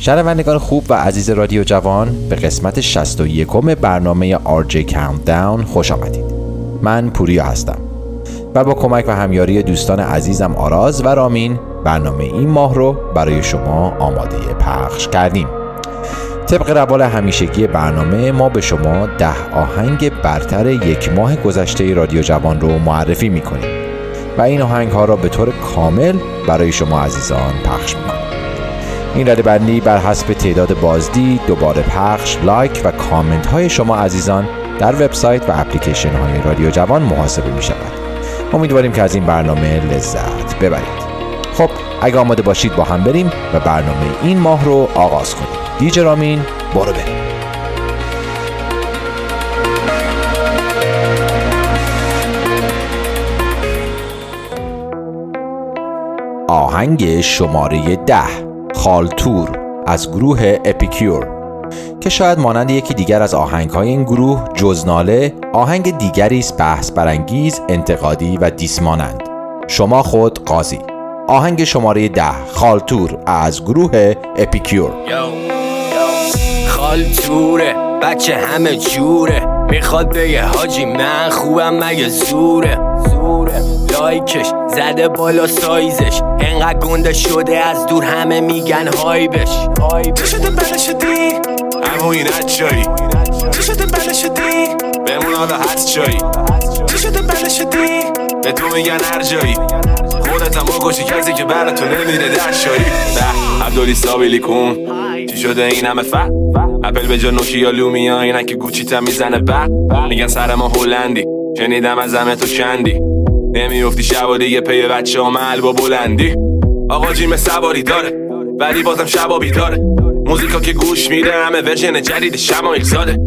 شنوندگان خوب و عزیز رادیو جوان، به قسمت 61 برنامه RJ Countdown خوش آمدید. من پوریا هستم و با کمک و همیاری دوستان عزیزم آراز و رامین برنامه این ماه رو برای شما آماده پخش کردیم. طبق روال همیشگی برنامه ما به شما 10 آهنگ برتر یک ماه گذشته رادیو جوان رو معرفی میکنیم و این آهنگ ها را به طور کامل برای شما عزیزان پخش میکنیم. این ردبندی بر حسب تعداد بازدید، دوباره پخش، لایک و کامنت های شما عزیزان در وبسایت و اپلیکیشن های رادیو جوان محاسبه می شود. امیدواریم که از این برنامه لذت ببرید. خب اگه آماده باشید با هم بریم و برنامه این ماه رو آغاز کنیم. دیجی رامین برو بریم. آهنگ شماره 10 خالتور از گروه اپیکیور که شاید مانند یکی دیگر از آهنگ‌های این گروه جز ناله آهنگ دیگری است بحث برانگیز، انتقادی و دیسمانند. شما خود قاضی. آهنگ شماره 10 خالتور از گروه اپیکیور. خالتوره بچه همه جوره، میخواد بگه حاجی من خوبم مگه زوره. لایکش زده بالا سایزش، انقدر گنده شده از دور همه میگن هایبش. چه شده بله شدی؟ همون این هچایی. چه شده بله شدی؟ بمون حالا هست چایی. چه شده بله شدی؟ به تو میگن هر جایی، خودت هم بکشی کسی که برای تو نمیره در شایی. عبدالی سابیلی کن چی شده این همه فت؟ اپل به جا نوکی یا لومیا، اینن که گوچی تا میزنه بق. میگن سر ما هلندی، شنیدم از همه تو کندی، نمیافتی شب و دیگه پی بچه ها محل با بلندی. آقا جیم سواری داره ولی بازم شبا بیداره، موزیکا که گوش میده همه ورژن جدید شمایل زاده.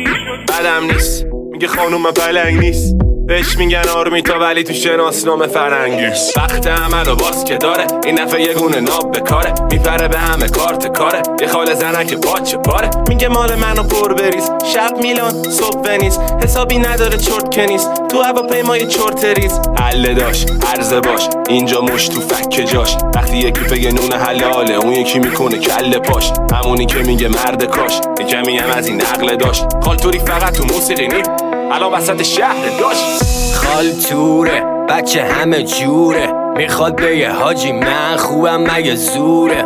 بدم نیست میگه خانوم من پلنگ نیست، بهش میگن آرمیتا ولی تو شناسنامه فرنگی. وقت عمل و باز که داره این نفع یه گونه ناب بکاره، میپره به همه کارت کاره، یه خاله زنن که باچه پاره. میگه مال منو پر بریز، شب میلان صبح ونیز، حسابی نداره چرت کنیز، تو هواپیمای چرت ریز. حله داشت عرضه باش اینجا مش تو فک جاش، وقتی یکی بگه نون حلاله اون یکی میکنه کله پاش، همونی که میگه مرد کاش یکمی هم از این عقل داشت. خالتوری فقط تو موسیقی نی، الان وسط شهر داشت. خالتوره بچه همه جوره، میخواد بگه حاجی من خوبم مگه زوره.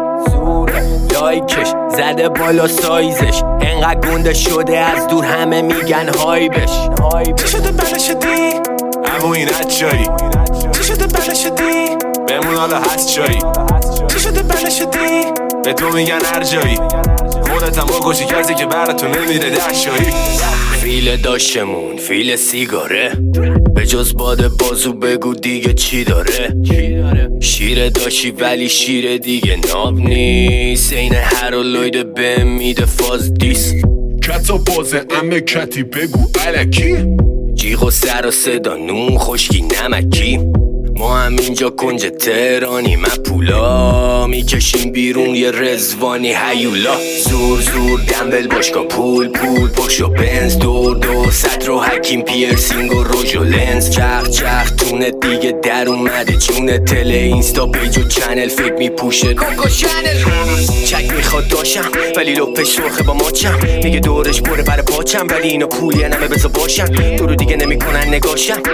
لایکش زده بالا سایزش، انقدر گنده شده از دور همه میگن هایبش. چه شده بله شدی؟ همون این هچایی. چه شده بله شدی؟ بمون حالا هست چایی. چه شده بله شدی؟ به تو میگن هر جایی، خودت هم بکشی کسی که برای تو نمیره در شایی. فیل داشتمون فیل سیگاره، به جز باد بازو بگو دیگه چی داره. شیر داشتی ولی شیر دیگه ناب نیست، این هرولوید به میده فاز دیست. کتا بازه امه کتی بگو علکی، جیغ و سر و صدا نون خشکی نمکی. ما هم اینجا کنج تهرانی، من پولا میکشیم بیرون یه رزوانی هیولا. زور زور دنبل باشگاه پول پشت و بنز، دور ست رو حکیم پیرسینگ و روژ و لنز. چخ تونه دیگه در اومده جونه، تله اینستا پیج و چنل فکر میپوشه کوکو چنل. چک میخواد داشم ولی لپش سرخه با ماچم، میگه دورش پره بر پاچم ولی اینا پولی نمه بزا باشن، تو رو دیگه نمیکنن نگاشم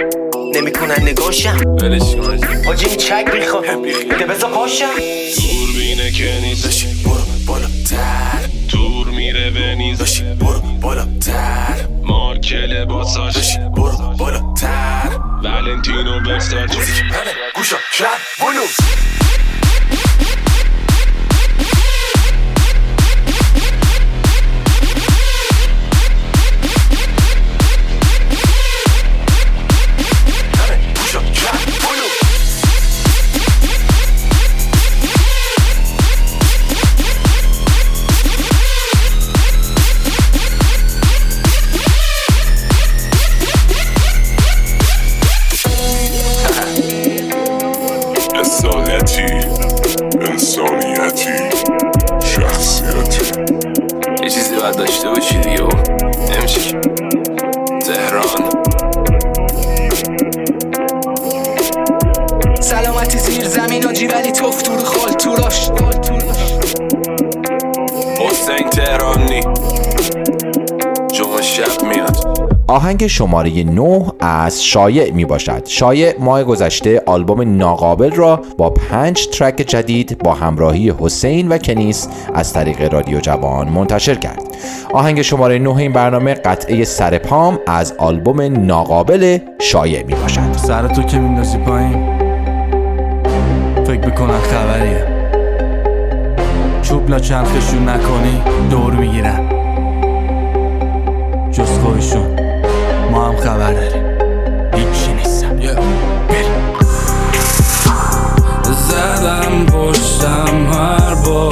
ولش کن حاجی این چک میخواد بده بزا پاشم. تور بینه که نیست داشی برو بالاتر، تور میره به نیز داشی برو بالاتر، مارک لباساش داشی برو بالاتر، ولنتینو ورساچ همه گوشا شب بلوز. انسانیتی شخصیتی یه چیزی باید داشته باشی دیگه و نمیشه. تهران سلامتی زیر زمین آجی ولی توف تو رو خالتوراش. شب میاد. آهنگ شماره 9 از شایع می باشد. شایع ماه گذشته آلبوم ناقابل را با 5 ترک جدید با همراهی حسین و کنیس از طریق رادیو جوان منتشر کرد. آهنگ شماره 9 این برنامه قطعه سر پام از آلبوم ناقابل شایع می باشد. سرتو که میندازی پایین فکر میکنن خبریه، چوب لا چرخشون نکنی دور میگیرن، جز خودشون ما هم خبر داریم هیچی نیستم. زدم پشتم هر بار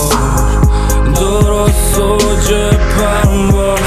درست سوجه پرواز،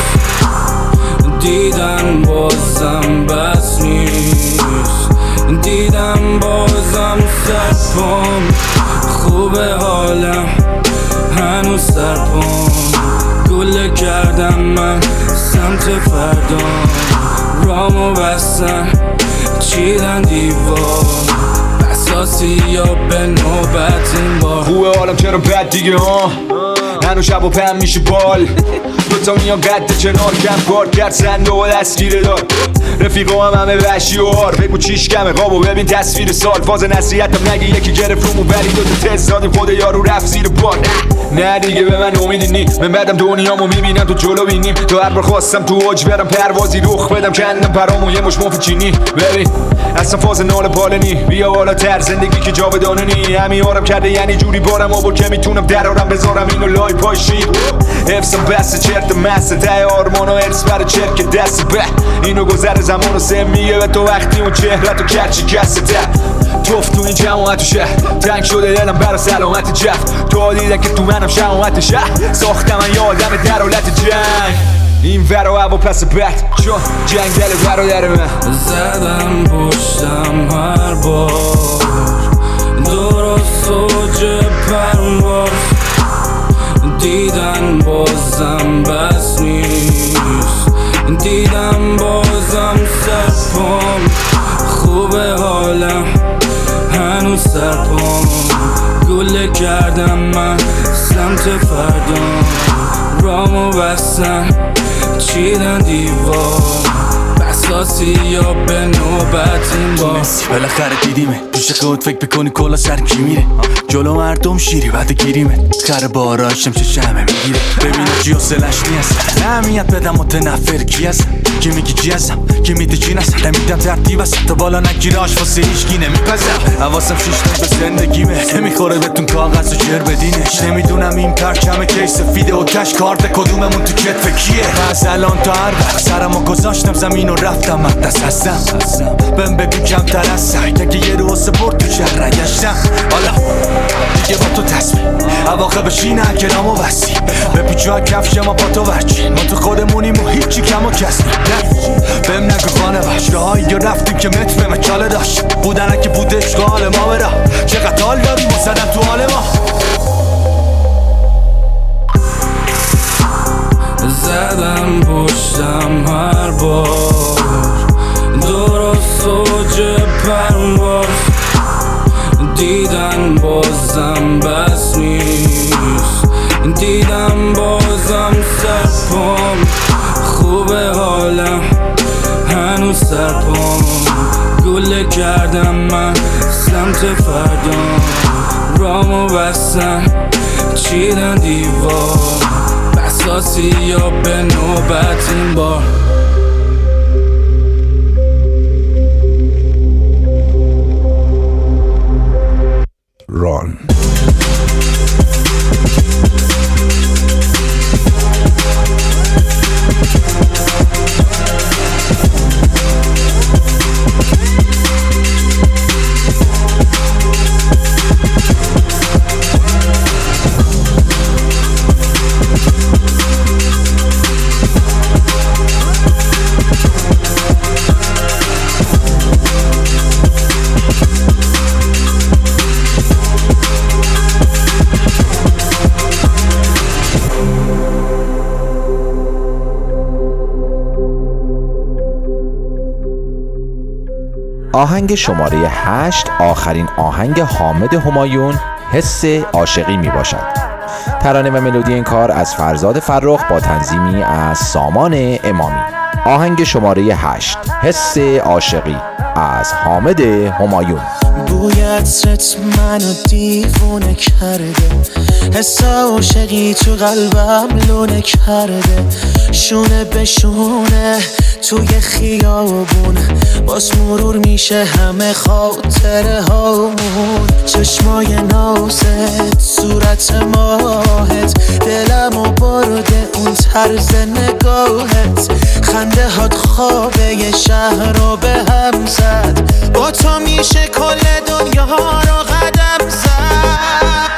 دیدن بازم بس نیست، دیدم بازم سرپام، خوبه حالم هنوز سرپام، گله کردم من سمت فردا، رامو بستن چیدن دیوار، بساسی یا به نوبت این بار. خوبه حالم چرا بد دیگه ها، هنو شب و پهم میشه بال، دوتا میان قد کنار کم کار کرد سنده و دستگیره دار، رفیقا هم همه وحشی و هار، بگو چیش کمه قابو ببین تصویر سال، فاز نصیحتم نگی یکی گرفت رومو ولی دوتا تست دادیم خود یارو رفت زیر بار. نه دیگه به من امیدی نی، من بعدم دنیامو میبینم تو جلو بینیم، تو هر بار خواستم تو اوج برم پروازی رخ بدم کندم پرامو یه مش مفت چینی، ببین اصلا فاز نال پالنی، بیا بالا تر زندگی که جاودانه نی، همین آرم کرده یعنی جوری بارم آورد که میتونم درارم بذارم اینو لای پاشی، حفظم بسته چرت مسته ته آرمان و ارس برای چرک دست به اینو گذر زمان و سه میگه به تو وقتی اون چهرت و کرچی کسته توف تو این جماعت و شهر، تنگ شده دلم برا سلامت جف، تو دیده که تو منم شماعت شهر، ساختم من یه آدم در حالت جنگ، این ورا هوا پس بد چون جنگل برادر من. زدم پشتم هر بار درست سوجه پرواز، دیدن بازم بس نیست، دیدم بازم سرپام، خوبه حالم هنوز سرپام، گله کردم من سمت فردا، رامو بستن چیدن دیوار، بساسی یا به نوبت این بار. بالاخره دیدیمه پیش خود فکر بکنی کلا سر کی میره، جلو مردم شیری بعد گیریمه، خر باراشم چه شمه میگیره، ببینم چی حسلش نیست، نمیت بدم متنفر کی هستم، کی میگی چی هستم، کی میده چی نستم، نمیدم ترتیب است تا بالا نگیره آشفاسه هیچکی نمیپزم، حواسم شیشتن به زندگیمه، نمیخوره بهتون کاغذ و جر بدینش، نمیدونم این پرچم کیس سفیده و کش کارت کدوممون تو کتف کیه، از الان تا هر وقت سرمو گذاشتم زمین و رفتم مقدس هستم، بهم بگو کمتر از سعی که یه رو سپورت تو شهر رگشتم، حالا دیگه با تو تصمیم عواقبش اینه که نامو بستی، به پیچوها کفشم با تو ورچین، ما تو خودمونیم و هیچی کم و کسی بهم نگو خانه باش، راهایی یا رفتیم که متر به مچاله داشت، بودنه که بوده اشغال ما برا، چقدر حال داریم و زدن تو حال ما. زدم پشتم هر بار درست سوجه پرواز، دیدن بازم بس نیست، دیدم بازم سرپام، خوبه حالم هنوز سرپام، گله کردم من سمت فردا، رامو بستن چیدن دیوار، بساسی یا به نوبت این بار. ران آهنگ شماره 8 آخرین آهنگ حامد همایون حس عاشقی می باشد. ترانه و ملودی این کار از فرزاد فرخ با تنظیمی از سامان امامی. آهنگ شماره 8 حس عاشقی از حامد همایون. بوی عطرت منو دیوونه کرده، حس عاشقی تو قلبم لونه کرده، شونه به شونه توی خیابونه، باز مرور میشه همه خاطره هامون. چشمای نازت، صورت ماهت، دلمو برده اون طرز نگاهت، خنده هات خوابه یه شهر رو به هم زد، با تو میشه کل دنیا رو قدم زد.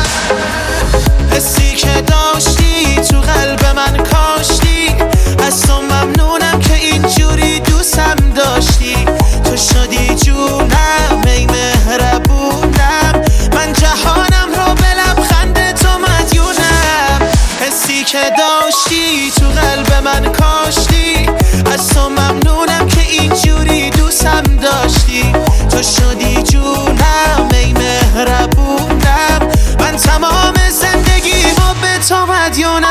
حسی که داشتی تو قلب من کاشتی، از تو ممنونم که اینجوری دوستم داشتی، تو شدی جونم ای مهربونم، من جهانم رو به لبخند تو مدیونم. حسی که داشتی تو قلب من کاشتی، از تو ممنونم که اینجوری دوستم داشتی، تو شدی جونم ای مهربونم، من تمام زندگیمو به تو مدیونم.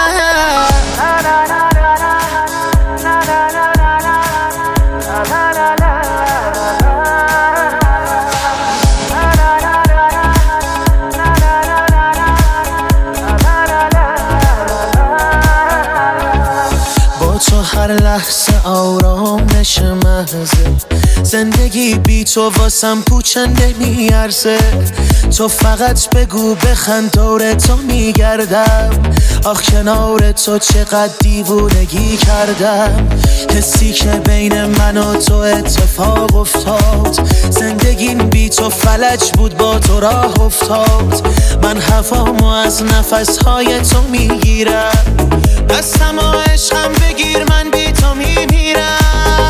هر لحظه آرامش محضه، زندگی بی تو واسم پوچنده میارزه، تو فقط بگو بخند دور تو میگردم، آخ کنار تو چقدر دیوونگی کردم. حسی که بین من و تو اتفاق افتاد، زندگیم بی تو فلج بود با تو راه افتاد، من هوامو از نفسهای تو میگیرم، دستم و عشقم بگیر من بی تو میمیرم.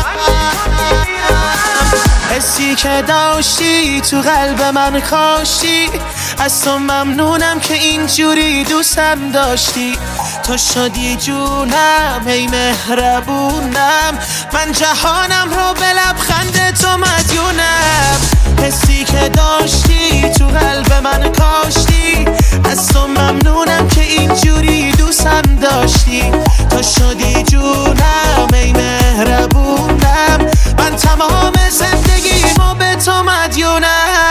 حسی که داشتی تو قلب من کاشتی، از تو ممنونم که اینجوری دوستم داشتی، تو شدی جونم ای مهربونم، من جهانم رو به لبخند تو مدیونم. حسی که داشتی تو قلب من کاشتی، از تو ممنونم که اینجوری دوستم داشتی، تو شدی جونم ای مهربونم، من تمام زندگیمو به تو مدیونم.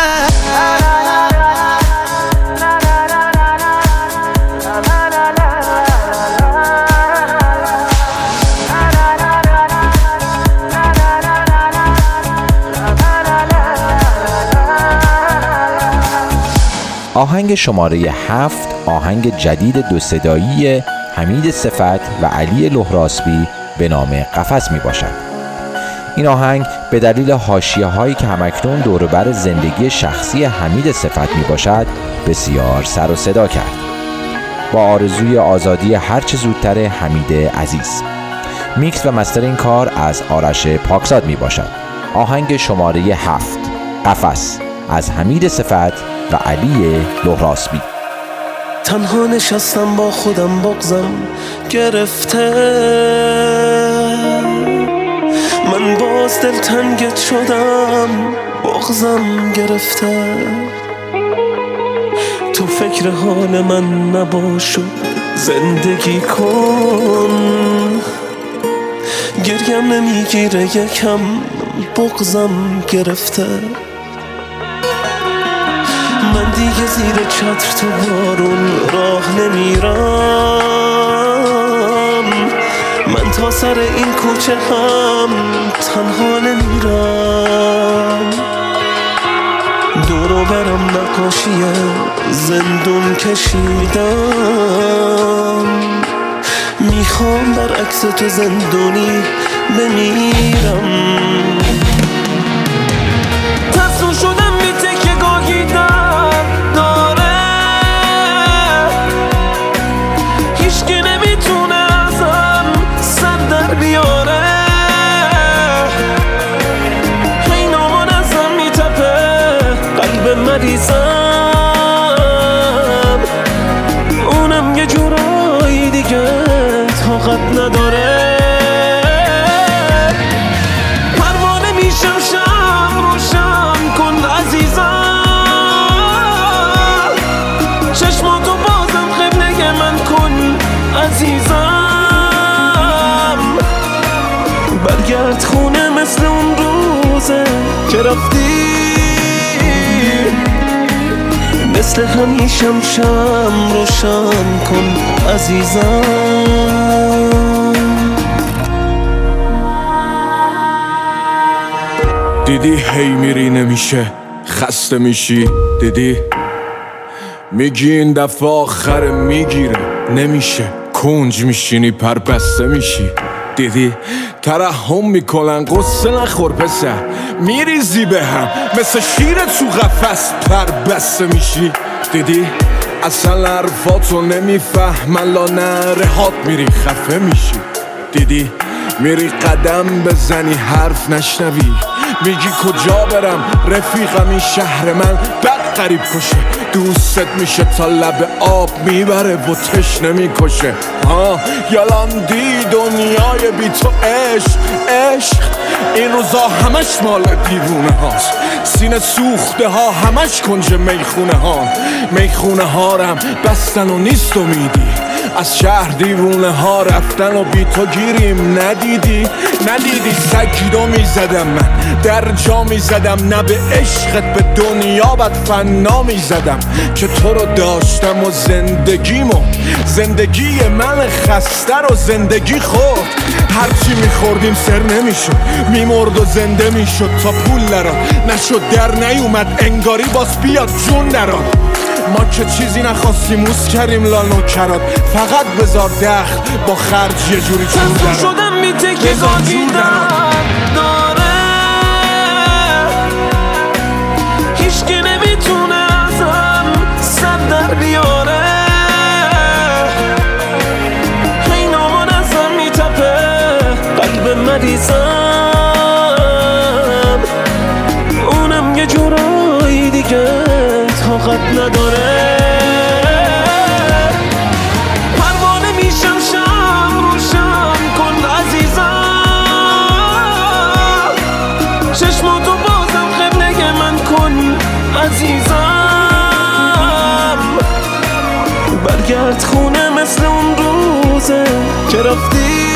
آهنگ شماره 7 آهنگ جدید دو صدایی حمید صفت و علی لهراسبی به نام قفس می باشد. این آهنگ به دلیل حاشیه‌هایی که همکنون دور بر زندگی شخصی حمید صفت می باشد بسیار سر و صدا کرد. با آرزوی آزادی هرچه زودتر حمید عزیز. میکس و مستر این کار از آرش پاکزاد می باشد. آهنگ شماره 7 قفس از حمید صفت و علی لهراسبی. تنها نشستم با خودم بغضم گرفته، من باز دلتنگت شدم بغضم گرفته، تو فکر حال من نباش و زندگی کن، گریم نمیگیره یکم بغضم گرفته، من دیگه زیر چتر تو بارون راه نمیرم، من تا سر این کوچه هم تنها نمیرم، دورو برم نقاشی زندون کشیدم، میخوام برعکس تو زندونی بمیرم. تصمیم شدم بی تکه گاهی داره، هیچکی نمیتونه ازم سر در بیاره، هی نامان ازم میتپه قلب مریضم، اونم یه جورایی دیگه طاقت نداره، پروانه میشم شم روشن کن عزیزم، چشماتو بازم قبله عزیزم. برگرد خونه مثل اون روزه که رفتی، مثل همیشم شم روشن کن عزیزم. دیدی هی میری نمیشه، خسته میشی، دیدی میگی این دفعه آخر میگیره، نمیشه، کنج میشینی پر بسته میشی، دیدی ترحم میکنن قصه نخور پسر، میریزی به هم مثل شیر تو قفس پر بسته میشی، دیدی اصلا حرفاتو نمیفهمن لانرهات میری خفه میشی، دیدی میری قدم بزنی حرف نشنوی، میگی کجا برم رفیقم این شهر من بد قریب کشه، دوستت میشه تا لب آب میبره و تشنه میکشه، یالان دی دنیای بی تو عشق عشق، این روزا همش مال دیوونه هاست، سینه سوخته ها همش کنج میخونه ها رم بستن و نیست امیدی، از شهر دیوونه ها رفتن و بی تو گیریم، ندیدی سگیدو میزدم من در جا میزدم، نه به عشقت به دنیا بد فنا میزدم که تو رو داشتم و زندگی من خسته رو زندگی خورد، هرچی میخوردیم سر نمیشد، میمرد و زنده میشد تا پول نراد، نشد در نیومد انگاری باز بیاد جون نراد، ما که چیزی نخواستیم موس کریم لانو کراد، فقط بذار دخل با خرج یه جوری چون دراد، شدم میتکی زاگیدم داره، هیچکی نمیتونه ازم سر در بیاره، هی نامان ازم میتپه قلب مریضم، اونم یه جورایی دیگه طاقت نداره، پروانه میشم شم روشن کن عزیزم، چشماتو بازم قبله من کن عزیزم. برگرد خونه مثل اون روزه که رفتی،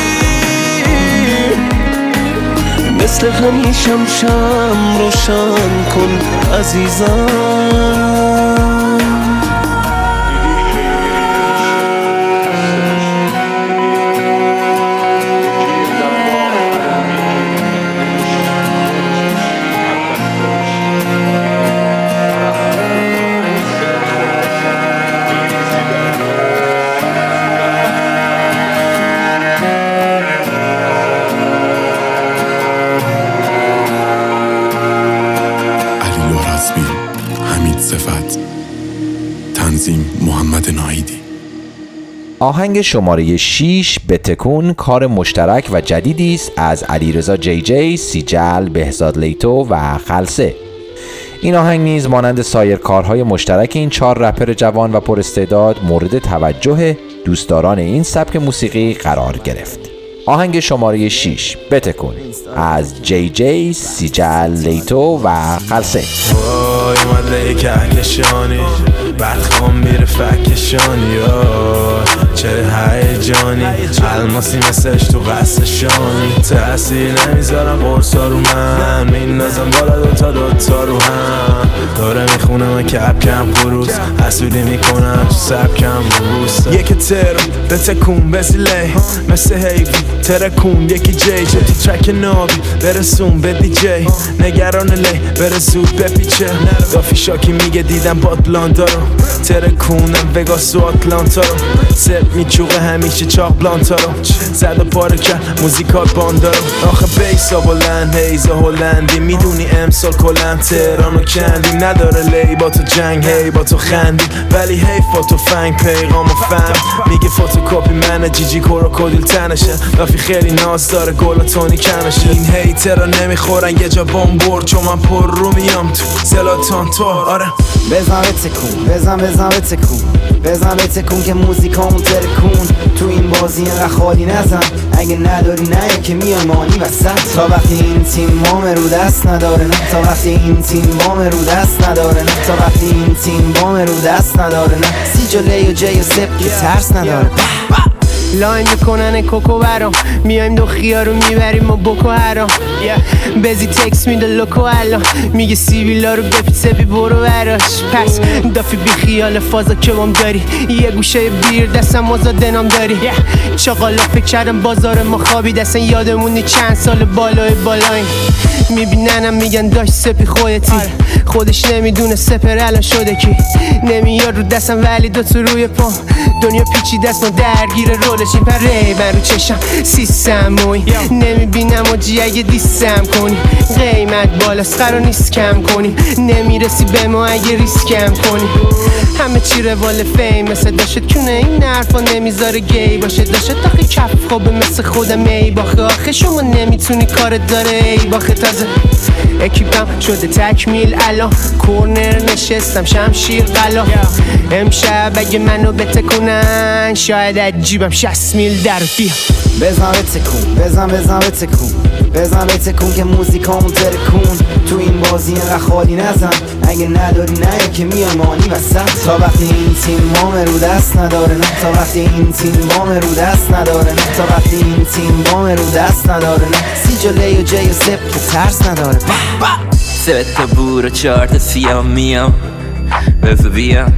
مثل همیشم شم روشن کن عزیزم. محمد ناهیدی. آهنگ شماره 6 بتکون کار مشترک و جدیدی است از علیرضا جی جی، سیجل، بهزاد لیتو و خلسه. این آهنگ نیز مانند سایر کارهای مشترک این 4 رپر جوان و پراستعداد مورد توجه دوستداران این سبک موسیقی قرار گرفت. آهنگ شماره 6 بتکون از جی جی، سیجل، لیتو و خلسه. وای اومده کهکشانی بعد خوام میره فکشانی، چه هیجانی الماسی مثلش تو قصشانی، تأثیر نمیذارم قرصا رو من، میندازم بالا دوتا رو هم، داره میخونه من کم خروس، حسودی میکنم تو سبکم روست، یکی ترم بتکون بسیله مثل هیوی ترکون، یکی جی جی تو ترک نابی برسون به دی جی، نگران لی بره زود بپیچه، دافی شاکی میگه دیدم باتلانتا رو، ترکونم وگاس و آتلانتا رو، سر میچوقه همیشه چاق بلانتا رو، زد و پاره کرد موزیکات باندا رو، آخه بیسا بلند هیزا هلندی، میدونی امسال کلم تهران و کندیم، نداره لی با تو جنگ هی با تو خندیم، ولی هی فوتو فنگ پیغام و فهم، میگه فوتوکاپی منه جیجی کروکودیل تنشه، دافی خیلی ناز داره گل و تونی کمشه، این هیترا نمیخورن یه جا بمبور، چون من پر رو میام تو زلاتان تو، آره بزن بتکون بزن بتکون که موزیکا اون ترکون، تو این بازی اینقدر خالی نزن، اگه نداری نه که میای مانی وسط، تا وقتی این تیم بام رو دست نداره نه، تا وقتی این تیم بام رو دست نداره نه، تا وقتی این تیم بام رو دست نداره نه، سی جلوی و جی و سب که ترس نداره، لاین میکنن کوکو برام، میایم دو خیار رو میبریم و بکو هرام. بزی تکس میده لوکو الان، میگه سیبیلا رو بپیسه بی برو براش. پس دافی بی خیال فازا که بام داری، یه گوشه بیر دستم آزاده نام داری. چاقالا فکر کردم بازار ما خوابید، اصلا یادمونی چند سال بالای بالایم. میبیننم میگن داشت سپی خودتی، خودش نمیدونه سپر الان شده کی. نمیاد رو دستم ولی دوتو روی پام، دنیا پیچی دست ما درگیر رولشیم. پره من رو چشم سیستم موی نمیبینم و جی اگه دیستم کنی. قیمت بالاست قرار نیست کم کنی، نمیرسی به ما اگه ریسکم کنی. همه چی روال فیم مثل داشت کونه، این حرفا نمیذاره گی باشه. داشت آخه کف خوبه مثل خودم ای باخه. آخه شما نمیتونی کارت داره ای باخه. تازه اکیپم شده تکمیل الان، کورنر نشستم شمشیر قلا. امشب اگه منو بتکونن شاید از جیبم 60 میل در بیا. بزن بتکون بزن بتکون، بزن بتکون که موزیکامون ترکون. تو این بازی انقدر خالی نزن، اگه نداری نه که میامانی وسط. تا وقتی این تیم بام رو دست نداره نه، تا وقتی این تیم بام رو دست نداره نه، تا وقتی این تیم بام رو دست نداره نه. سی جلوی و جی و سپ که ترس نداره. 3 تا بور و 4 تا سیام میام، بزو بیام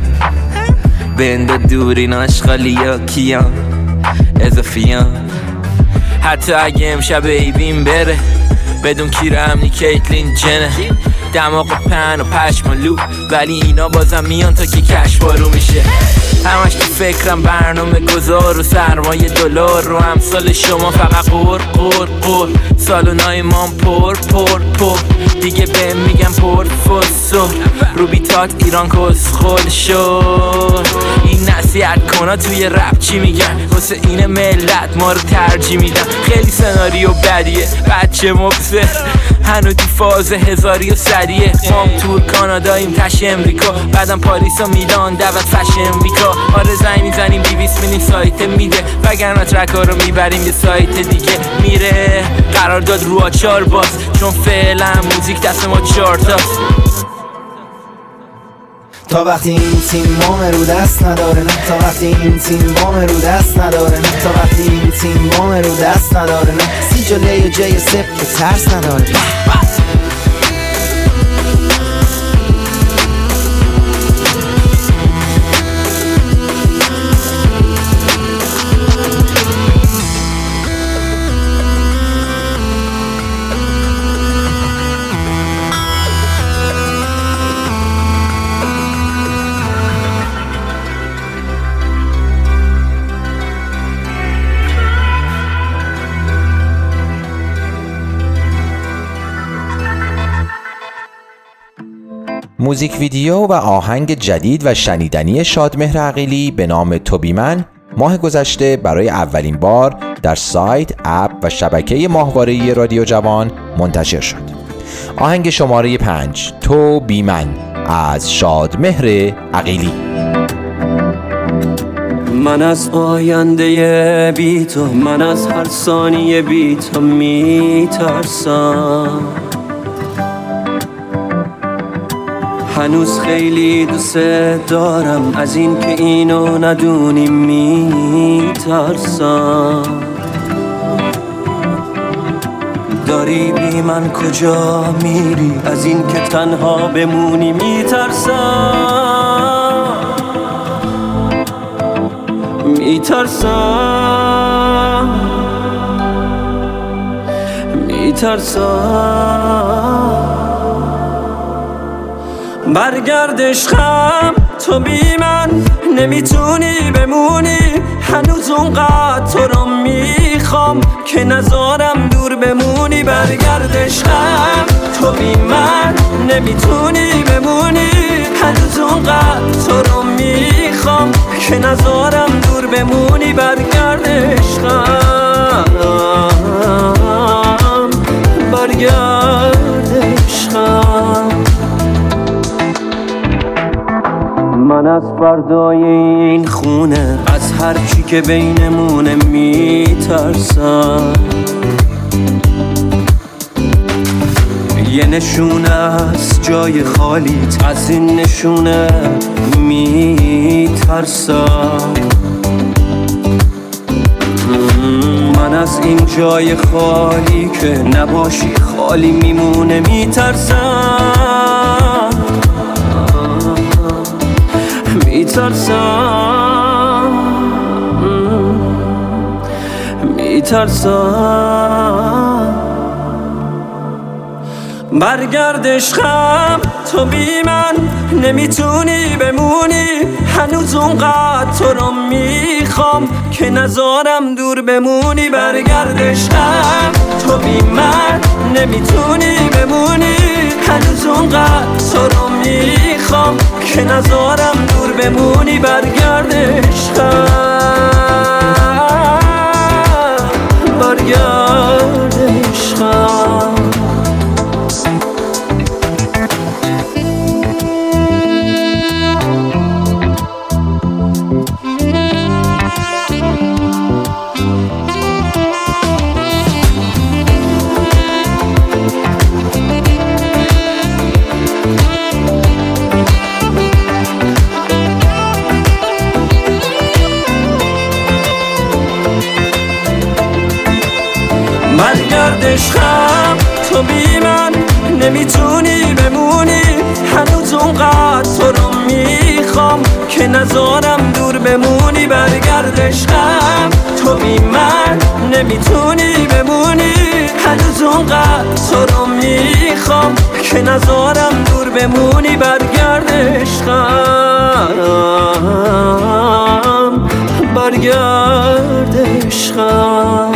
بند دورین آشغالی ها کیام اضافیام. حتی اگه امشب ایبیم بره بدون کیر امنی کیتلین جنه. دماغ پن و پشم و لو، ولی اینا بازم میان تا که کش بارو میشه. همش تو فکرم برنامه گذار و سرمایه دلار رو امثال شما فقط قور قور قور. سالونای مام پر پر پر دیگه بهم میگم پر فسو. رو بیتاک ایران کسخل شد. این نصیحت کنا توی رپ چی میگن، واسه این ملت ما رو ترجیح میدن. خیلی سناریو بدیه بچه مبصر، هنو تو فاز هزاری و سریه. مام تور کاناداییم تش امریکا، بعدم پاریس و میلان دعوت فش امریکا. آره زنگ میزنیم 200 میلین سایت میده، وگرنه ترکا رو میبریم یه سایت دیگه میره. قرار داد رو آچار باز، چون فعلا موزیک دست ما 4 تاست. تا وقتی این تیم بام رو دست نداره نه، تا وقتی این تیم بام رو دست نداره نه، تا وقتی این تیم بام رو دست نداره نه. سی جلوی و جی و سپ که ترس نداره. موزیک ویدیو و آهنگ جدید و شنیدنی شادمهر عقیلی به نام تو بی من ماه گذشته برای اولین بار در سایت، اپ و شبکه ماهواره‌ای رادیو جوان منتشر شد. آهنگ شماره 5 تو بی من از شادمهر عقیلی. من از آینده بی تو، من از هر ثانیه بی تو میترسم. هنوز خیلی دوست دارم، از این که اینو ندونی میترسم. داری بی من کجا میری، از این که تنها بمونی میترسم. میترسم برگرد عشقم، تو بی من نمیتونی بمونی. هنوز اونقدر تو رو میخوام که نذارم دور بمونی. برگرد عشقم، تو بی من نمیتونی بمونی. هنوز اونقدر تو رو میخوام که نذارم دور بمونی. برگرد عشقم، برگرد عشقم. من از فردای این خونه، از هر چی که بینمونه میترسم. یه نشونه از جای خالیت، از این نشونه میترسم. من از این جای خالی که نباشی خالی میمونه میترسم برگرد عشقم تو بی من نمیتونی بمونی هنوز اونقدر تو رو میخوام که نذارم دور بمونی برگرد عشقم تو بی من نمیتونی بمونی هنوز اونقدر تو رو میخوام که نذارم دور بمونی برگرد عشقم برگرد عشقم برگرد عشقم تو بی من نمیتونی بمونی هنوز اونقدر تو رو میخوام که نذارم دور بمونی برگرد عشقم تو بی من نمیتونی بمونی هنوز اونقدر تو رو میخوام که نذارم دور بمونی برگرد عشقم برگرد عشقم.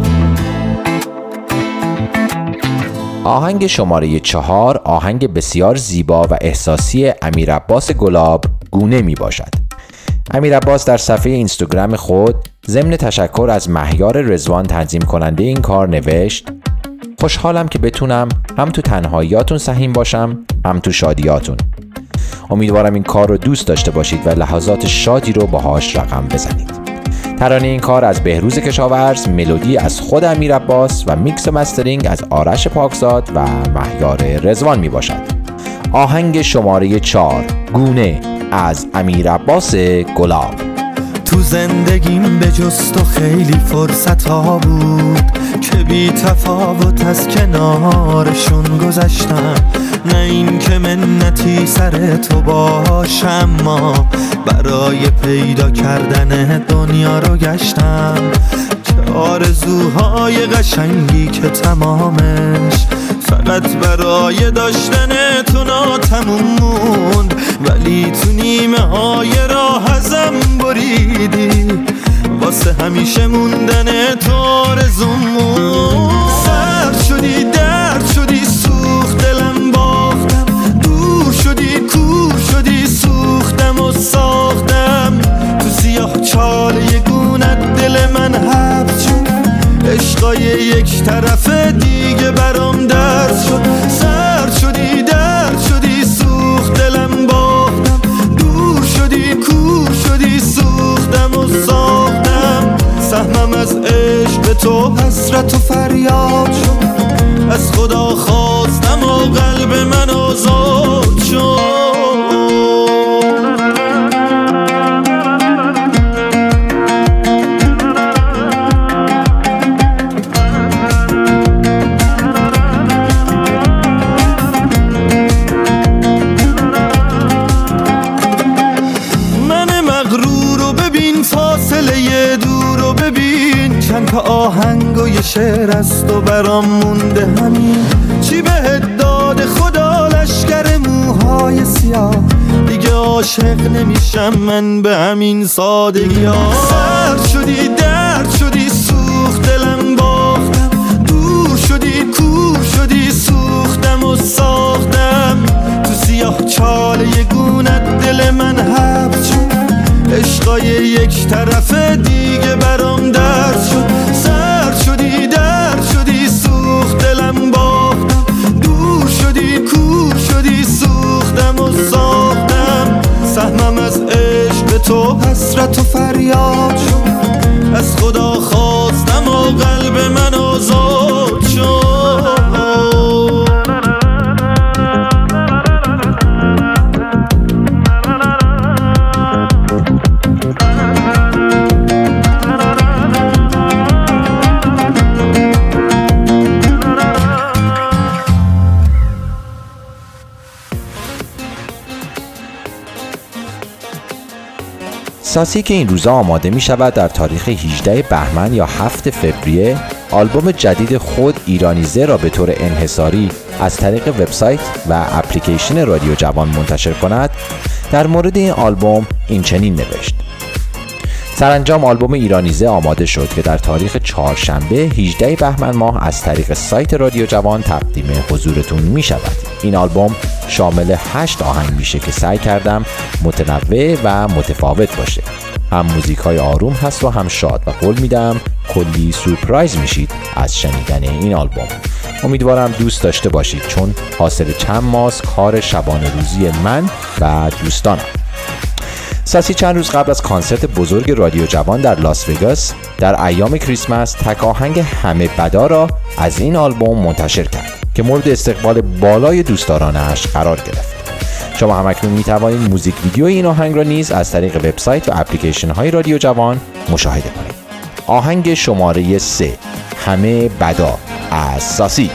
آهنگ شماره 4 آهنگ بسیار زیبا و احساسی امیر عباس گلاب گونه می باشد. امیر عباس در صفحه اینستاگرام خود ضمن تشکر از مهیار رضوان تنظیم کننده این کار نوشت: خوشحالم که بتونم هم تو تنهاییاتون سهیم باشم هم تو شادیاتون. امیدوارم این کار رو دوست داشته باشید و لحظات شادی رو باهاش رقم بزنید. ترانه این کار از بهروز کشاورز، ملودی از خود امیر عباس و میکس و مسترینگ از آرش پاکزاد و مهیار رضوان می باشد. آهنگ شماره 4 گونه از امیر عباس گلاب. تو زندگیم به جز تو خیلی فرصت ها بود که بی تفاوت از کنارشون گذشتم، نه این که منتی سر تو باشم، ما برای پیدا کردن دنیا رو گشتم. چه آرزوهای قشنگی که تمامش فقط برای داشتن تو ناتموم موند، ولی تو نیمه های راه ازم بریدی، واسه همیشه موندن تو آرزومون. سرد شدی، درد شدی، سوخت دلم باختم، دور شدی، کور شدی، سوختم و ساختم. تو سیاه چاله گونت دل من حبس شد، عشقای یک طرفه دیگه برام درس شد. سرد شدی، درد شدی، سوخت دلم باختم، دور شدی، کور شدی، سوختم و ساختم. سهمم از عشق به تو حسرت و فریاد شد، از خدا خواستم و قلب من آزاد شد. آهنگ و یه شعر است و برام مونده همین، چی بهت داده خدا لشکر موهای سیاه، دیگه عاشق نمیشم من به همین سادگی ها. سرد شدی، درد شدی، سوخت دلم باختم، دور شدی، کور شدی، سوختم و ساختم. تو سیاه چاله گونت دل من حبس شد، عشقای یک طرفه دیگه برام درد شد. سرد شدی، درد شدی، سوخت دلم باختم، دور شدی، کور شدی، سوختم و ساختم. سهمم از عشق به تو حسرت و فریاد شد، از خدا خواستم و قلب من آزاد شد. ساسی که این روزا آماده می شود در تاریخ 18 بهمن یا 7 فوریه آلبوم جدید خود ایرانیزه را به طور انحصاری از طریق وبسایت و اپلیکیشن رادیو جوان منتشر کند، در مورد این آلبوم این چنین نوشت: سرانجام آلبوم ایرانیزه آماده شد که در تاریخ چهارشنبه 18 بهمن ماه از طریق سایت رادیو جوان تقدیم حضورتون می شود. این آلبوم شامل 8 آهنگ میشه که سعی کردم متنوع و متفاوت باشه. هم موزیک های آروم هست و هم شاد و قول میدم کلی سورپرایز میشید از شنیدن این آلبوم. امیدوارم دوست داشته باشید چون حاصل چند ماه کار شبانه روزی من و دوستانم. ساسی چند روز قبل از کنسرت بزرگ رادیو جوان در لاس وگاس در ایام کریسمس تک آهنگ همه بدا را از این آلبوم منتشر کرد که مورد استقبال بالای دوستدارانش قرار گرفت. شما هم اکنون می توانید موزیک ویدیو این آهنگ را نیز از طریق وبسایت و اپلیکیشن های رادیو جوان مشاهده کنید. آهنگ شماره 3 همه بدا از ساسی.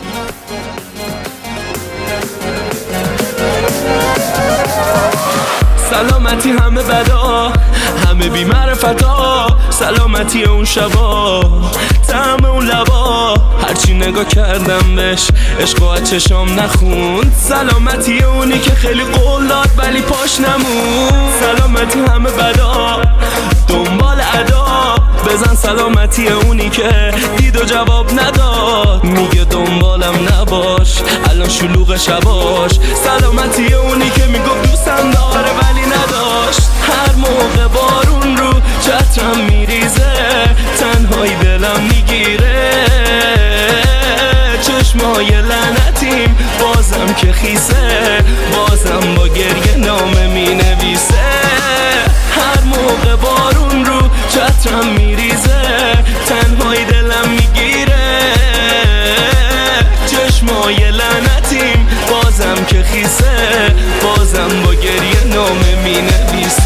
سلامتی همه بدا، همه بی معرفتا، سلامتی اون شبا، طعم اون لبا، هرچی نگاه کردم بهش عشق و چشام نخوند. سلامتی اونی که خیلی قول داد ولی پاش نموند. سلامتی همه بدا، دنبال ادا، بزن سلامتی اونی که دید و جواب نداد، میگه دنبالم نباش الان شلوغ شباش. سلامتی اونی که میگفت دوستم داره ولی نداشت. هر موقع بارون رو چترم میریزه، تنهایی دلم میگیره، چشمای لعنتیم بازم که خیسه، بازم با گریه نامه مینویسه. هر موقع بارون رو چترم میریزه، تنهایی دلم میگیره، چشمای لعنتیم بازم که خیسه، بازم با گریه نامه مینویسه.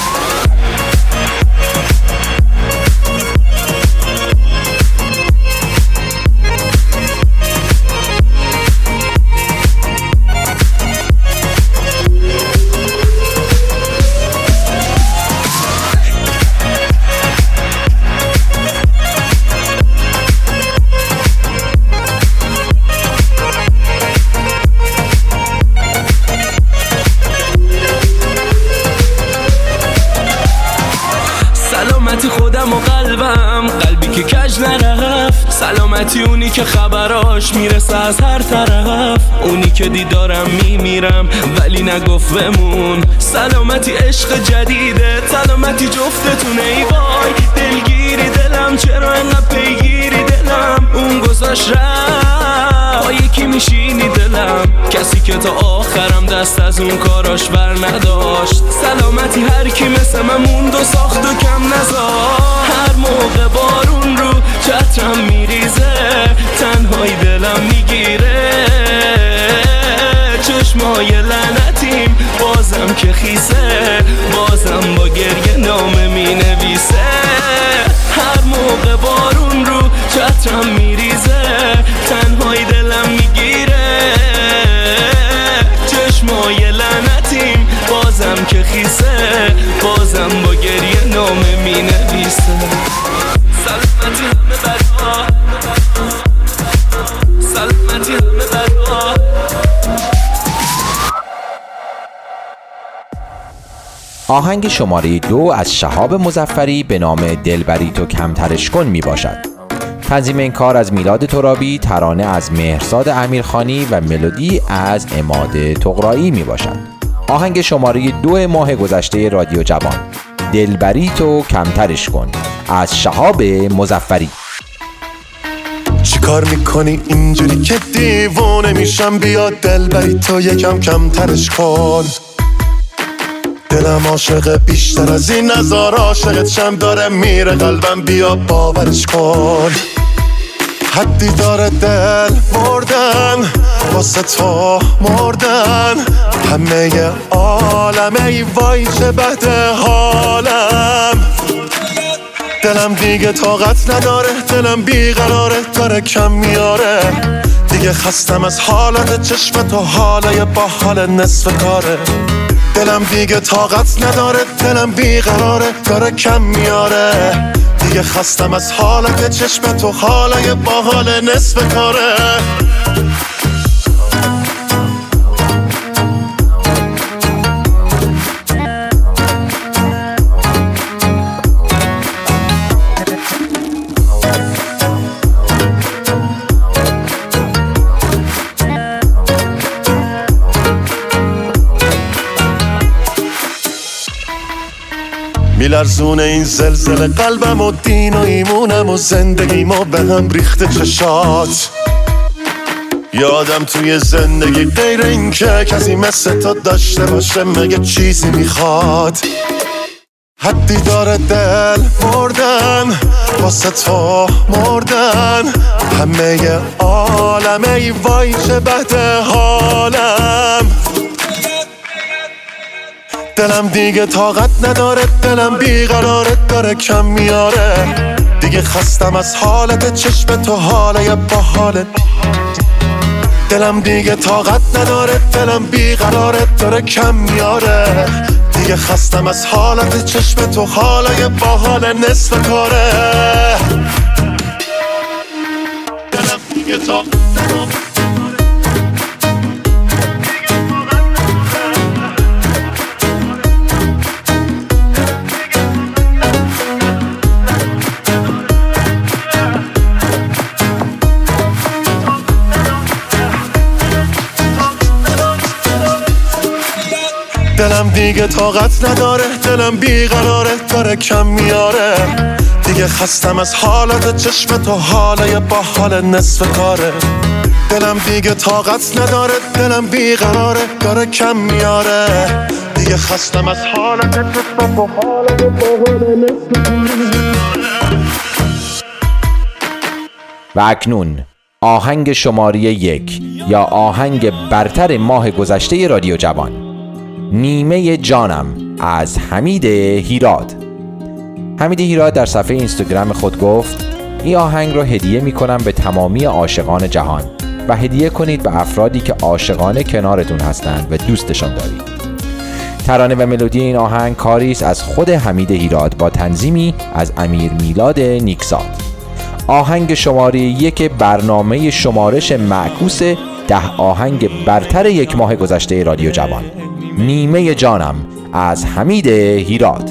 سلامتی خودم و قلبم، قلبی که کج نرفت. سلامتی اونی که خبراش میرسه از هر طرف، اونی که دیدارم میمیرم ولی نگفت بمون. سلامتی عشق جدیده، سلامتی جفتتونه. ای وای دلگیری دلم، چرا انقدر پیگیری دلم، اون گذاشت رفت با یکی میشینی دلم، کسی که تا آخرم دست از اون کاراش بر نداشت. سلامتی هر کی مثل من موند و ساخت و کم نزار. هر موقع بارون رو چترم میریزه، تنهایی دلم میگیره، چشمای لعنتیم بازم که خیسه، بازم با گریه نامه مینویسه. هر موقع بارون رو چترم میریزه، تنهایی دلم میگیره، چشمای لعنتیم بازم که خیسه، بازم با گریه نامه مینویسه. سلامتی همه بدا، سلامتی همه بدا. آهنگ شماره 2 از شهاب مظفری به نام دلبری تو کمترش کن می باشد. تنظیم این کار از میلاد ترابی، ترانه از مهرزاد امیرخانی و ملودی از عماد طغرایی می باشد. آهنگ شماره 2 ماه گذشته رادیو جوان، دلبری تو کمترش کن از شهاب مظفری. چی کار میکنی اینجوری که دیوونه میشم، بیا دلبری تو یکم کمترش کن. دلم عاشق بیشتر از این نظار، عاشقت شم داره میره قلبم، بیا باورش کن. حدی داره دل مردن، واسه تو مردن، همه عالم ای وای چه بده حالم. دلم دیگه طاقت نداره، دلم بیقراره داره کم میاره، دیگه خستم از حالت چشمت و حالای با حال نصف کاره. دلم دیگه طاقت نداره، دلم بیقراره داره کم میاره. دیگه خستم از حالت چشم تو، حالای باحال نصف کاره. میلرزونه این زلزله قلبم و دین و ایمونم و زندگیم و به هم ریخته چشات. یادم توی زندگی غیر این که کسی مثل تو داشته باشه مگه چیزی میخواد. حدی داره دل مردن واسه تو مردن، همه عالم ای وای چه بده حالم. دلم دیگه طاقت نداره، دلم بیقراره داره کم میاره. دیگه خستم از حالت چشم تو، حالای باحالت. دلم دیگه طاقت نداره، دلم بیقراره داره کم میاره. دیگه خستم از حالت چشم تو، حالای باحال نصف کاره. دلم دیگه طاقت نداره. دلم دیگه طاقت نداره، دلم بیقراره داره کم میاره. دیگه خستم از حالت چشم تو، حالای باحال نصف کاره. دلم دیگه طاقت نداره، دلم بیقراره داره کم میاره. دیگه خستم از حالت چشم تو، حالای باحال نصف کاره. و اکنون آهنگ شماره 1 یا آهنگ برتر ماه گذشته رادیو جوان، نیمه جانم از حمید هیراد. حمید هیراد در صفحه اینستاگرام خود گفت این آهنگ رو هدیه میکنم به تمامی عاشقان جهان و هدیه کنید به افرادی که عاشقانه کنارتون هستند و دوستشان دارید. ترانه و ملودی این آهنگ کاری است از خود حمید هیراد با تنظیمی از امیر میلاد نیکزاد. آهنگ شماره 1 برنامه شمارش معکوس 10 آهنگ برتر یک ماه گذشته رادیو جوان، نیمه جانم از حمید هیراد.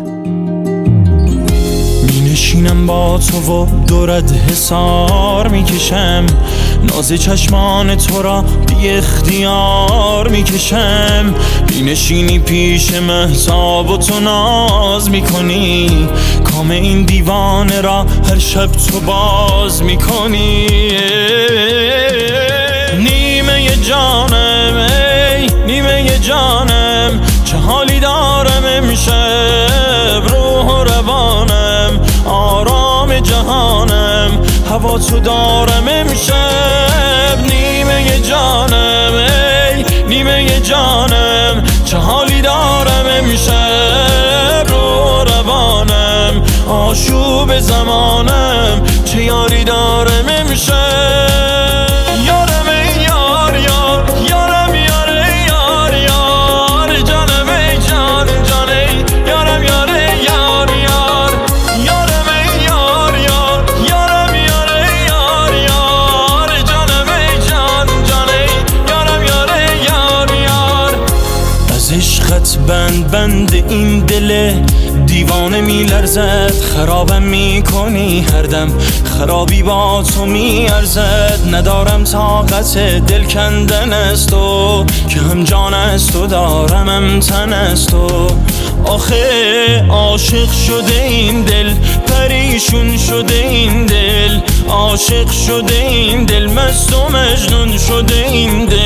می نشینم با تو و دورت حسار میکشم، ناز چشمان تو را بی اختیار میکشم. می نشینی پیش مهتاب و تو ناز میکنی، کام این دیوانه را هر شب تو باز میکنی. نیمه جانم ای نیمه جانم، چه حالی دارم امشب، روح و روانم آرام جهانم، هوا تو دارم امشب. نیمه جانم ای نیمه جانم، چه حالی دارم امشب، روح و روانم آشوب زمانم، چه یاری دارم امشب. بند این دل دیوانه می لرزد، خرابم می کنی هر دم، خرابی با تو می ارزد. ندارم طاقت دل کندن از تو، که هم جان از تو دارم هم تن از تو. آخه عاشق شده این دل، پریشون شده این دل، عاشق شده این دل، مست و مجنون شده این دل.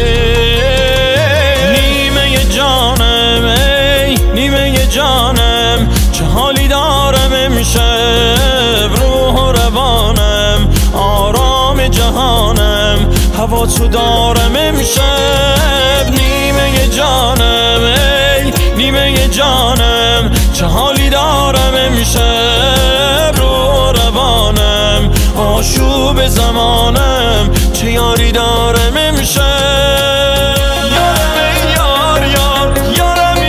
نیمه جانم ای نیمه جانم، چه حالی دارم امشب، روح و روانم آرام جهانم، هوا تو دارم امشب. نیمه جانم ای نیمه جانم، چه حالی دارم امشب، روح و روانم آشوب زمانم، چه یاری دارم امشب. یارم ای یار یار یارم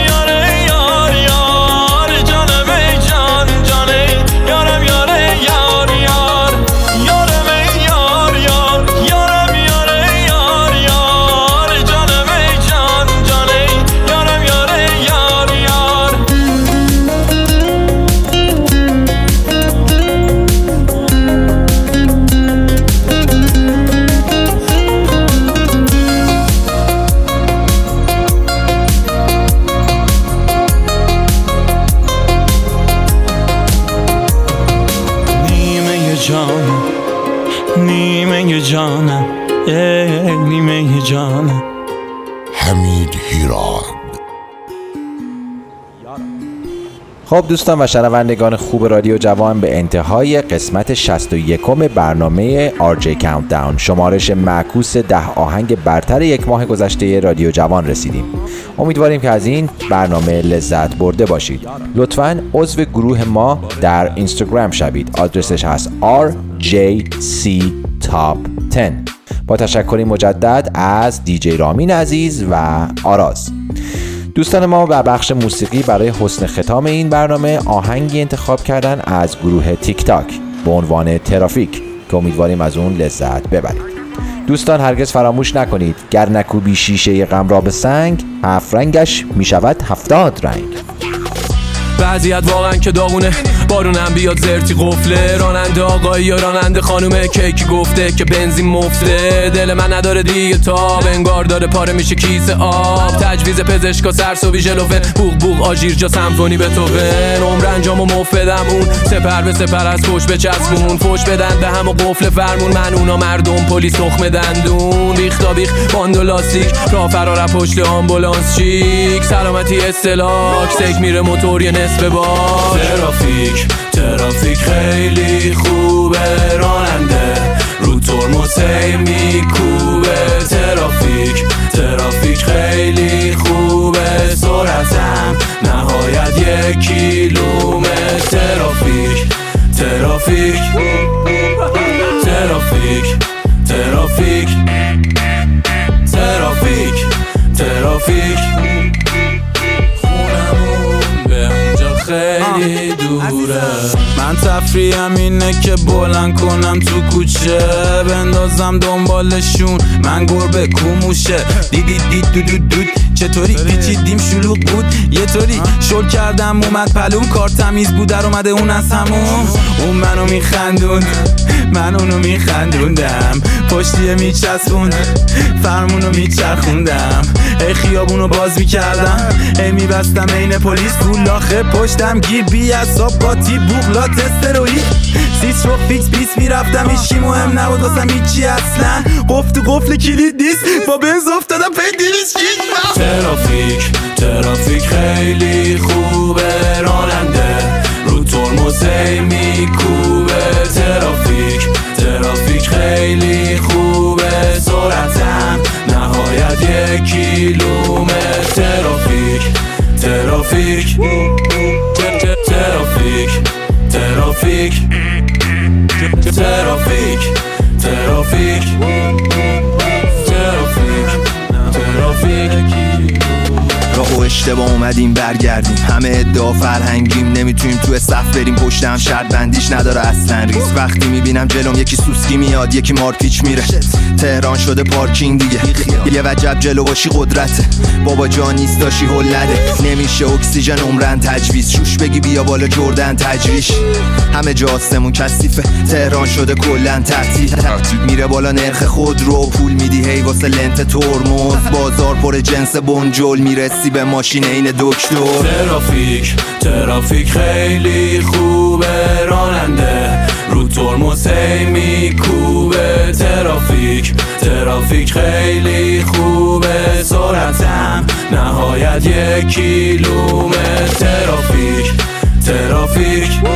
خب دوستان و شنوندگان خوب رادیو جوان، به انتهای قسمت 61 برنامه RJ Countdown، شمارش معکوس 10 آهنگ برتر یک ماه گذشته رادیو جوان رسیدیم. امیدواریم که از این برنامه لذت برده باشید. لطفاً عضو گروه ما در اینستاگرام شوید. آدرسش هست RJC Top 10. با تشکری مجدد از دیجی رامین عزیز و آراز. دوستان ما و بخش موسیقی برای حسن ختام این برنامه آهنگی انتخاب کردن از گروه تیک تاک به عنوان ترافیک که امیدواریم از اون لذت ببرید. دوستان هرگز فراموش نکنید گر نکوبی شیشه غم را به سنگ، 7 رنگش می شود 70 رنگ. وضعیت واقعا که داغونه، بارونم بیاد زرتی قفله، راننده آقایی یا راننده خانومه کیکی گفته که بنزین مفته، دل من نداره دیگه تاب، انگار داره پاره میشه کیسه آب، تجویز پزشکا سرسوبی ژلوفن، بوق بوق آژیر جا سمفونی بتوون، عمر انجامو مفدم اون سپر به سپر از پشت بچسبون، فوش بدن به هم و قفل فرمون، من اونا مردم پلیس تخم دندون، ریختا بیخ باندو لاستیک، راه فرار پشت آمبولانس چیک، سلامتی استلاک، سیک میره موتور یه نصف بار، ترافیک خیلی خوبه، راننده رو ترمز میکوبه، ترافیک خیلی خوبه، سرعتم نهایت 1 کیلومتر، ترافیک خیلی دوره. من تفریحم اینه که بلند کنم تو کوچه، بندازم دنبالشون من گربه کوموشه، دود چطوری پیچیدیم شلوغ بود، یه طوری شل کردم اومد پلوم، کار تمیز بود در اومده اون از همون، اون منو میخندون من اونو میخندوندم، پشتیه میچسبون فرمونو میچرخوندم، ای خیابونو باز میکردم، ای میبستم این پلیس پولاخه پشتم گیر بی اصاب باتی بوغلا تستروی سیس رو فیکس بیس میرفتم، ایشی مهم نبود واسم هیچی اصلا، قفل کلید نیست با بنز افتادم پی 206. ترافیک خیلی خوبه، راننده رو ترمز میکوبه، ترافیک خیلی خوبه، سرعتم نهایت 1 کیلومتر، ترافیک راهو اشتباه اومدیم برگردیم، همه ادعا فرهنگیم، نمیتونیم تو صف بریم پشت هم، شرط بندیش نداره اصلا ریس، وقتی میبینم جلوم یکی سوسکی میاد یکی مارپیچ میره، تهران شده پارکینگ دیگه، یه وجب جلو باشی قدرته، بابا جان ایستاشی هلده، نمیشه اکسیژن عمرن تجویز، شوش بگی بیا بالا جردن تجریش، همه جا آسمون کثیفه، تهران شده کلن تعطیل، میره بالا نرخ خود رو پول میدی هی واسه لنت ترمز، بازار پر جنس بنجل، میرسی به ماشین این دکتر، ترافیک خیلی خوبه، راننده رو ترمز میکوبه، ترافیک خیلی خوبه، سرعتم نهایت 1 کیلومتر، ترافیک